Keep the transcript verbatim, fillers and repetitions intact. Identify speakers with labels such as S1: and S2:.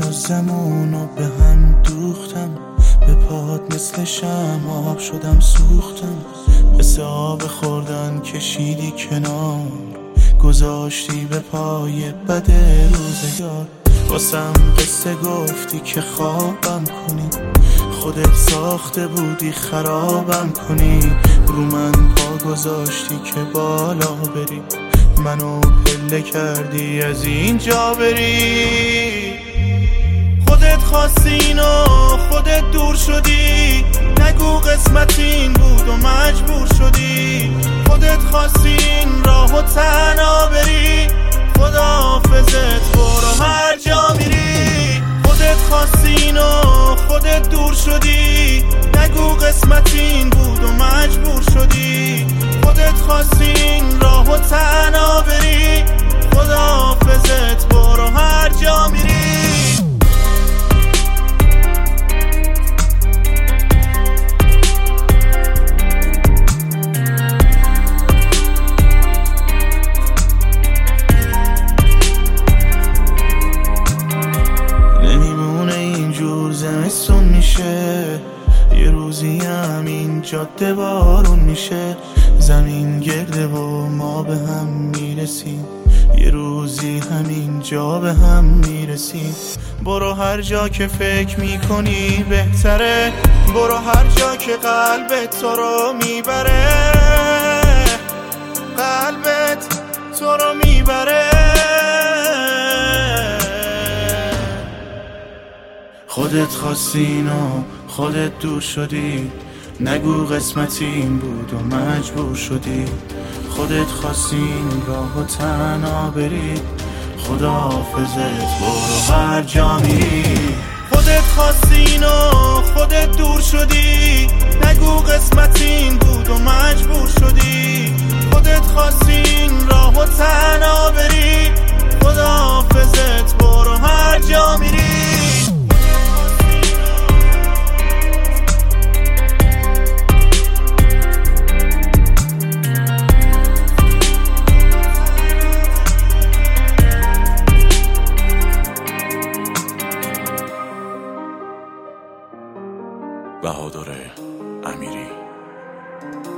S1: زمونو به هم دوختم، به پاد مثل شمع آب شدم سوختم. مثل آب خوردن کشیدی کنار، گذاشتی به پای بد روزگار. واسم قصه گفتی که خوابم کنی، خودت ساخته بودی خرابم کنی. رو من پا گذاشتی که بالا بری، منو پله کردی از اینجا بری. خودت خواستی اینو خودت دور شدی، نگو قسمت این بود و مجبور شدی. خودت خواستی این راهو تنها بری، خداحافظت برو هر جا میری. خودت خواستی اینو خودت دور شدی، نگو قسمت این بود و مجبور شدی. خودت خواستی این راهو تنها بری، خداحافظت برو هر جا میری. زمستون میشه یه روزی همین جاده بارون میشه، زمین گرده و ما به هم میرسیم، یه روزی همین جا به هم میرسیم. برو هر جا که فکر میکنی بهتره، برو هر جا که قلبت تو رو میبره، قلبت تو رو میبره. خودت خواستی اینو خودت دور شدی، نگو قسمتی این بود و مجبور شدی. خودت خواستی این راهو تنها بری، خداحافظت برو هر جا میری. خودت خواستی اینو خودت دور شدی، نگو قسمتی این بود و مجبور شدی. خودت خواستی این راهو تنها بری، خداحافظت برو هر جا میری.
S2: بهادر امیری.